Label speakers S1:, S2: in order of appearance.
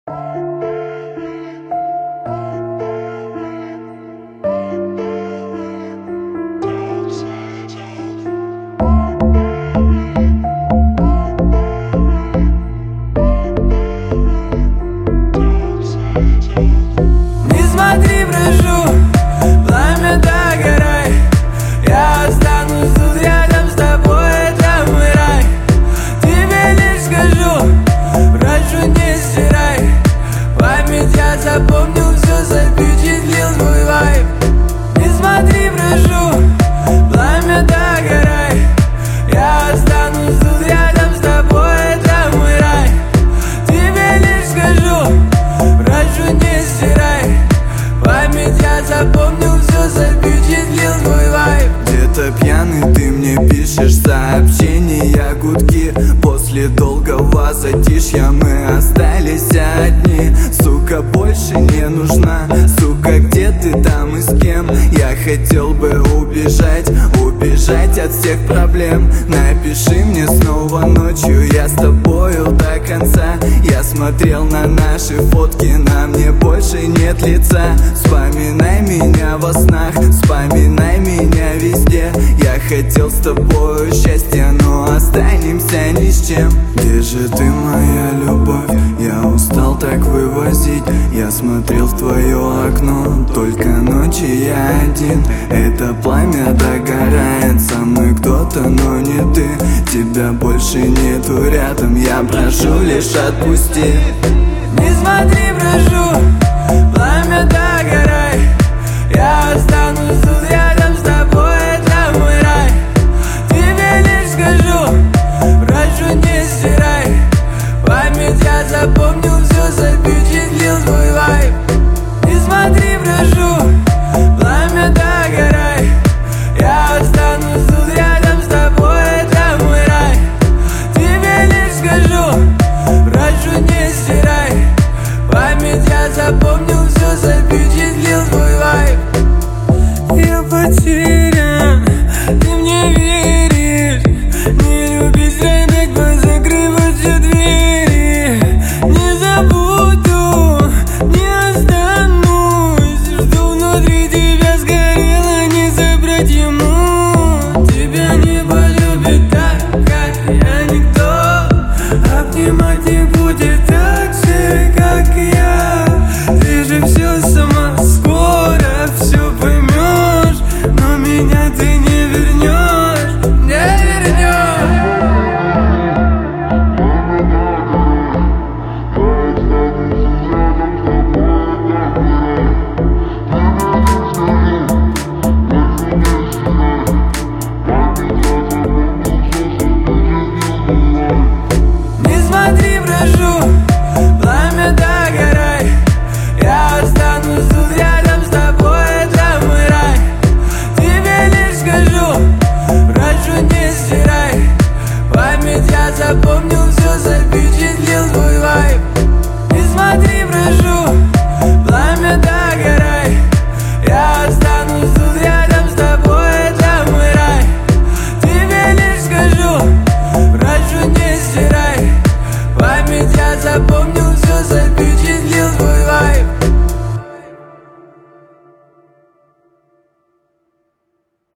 S1: Не смотри, прошу, пламя догорай. Я останусь тут рядом с тобой, это мой рай. Тебе лишь скажу, прошу, не стирай. Память я запомнил, все запечатлел твой вайб. Не смотри, прошу, пламя догорай. Я останусь тут рядом с тобой, это мой рай. Тебе лишь скажу, прошу, не стирай. Память я запомнил, все запечатлел твой вайб.
S2: Где-то пьяный ты мне пишешь сообщения, гудки. После долгого затишья мы остались одни. Сука, больше не нужна. Сука, где ты там и с кем? Я хотел бы убежать от всех проблем. Напиши мне снова ночью, я с тобою до конца. Я смотрел на наши фотки, на мне больше нет лица. Вспоминай меня во снах, вспоминай меня везде. Я хотел с тобою счастья, но останемся ни с чем. Где же ты, моя любовь? Я устал так вывозить. Я смотрел в твое окно, только ночи я один. Это пламя догорает, со мной кто-то, но не ты. Тебя больше нету рядом, я прошу, лишь отпусти.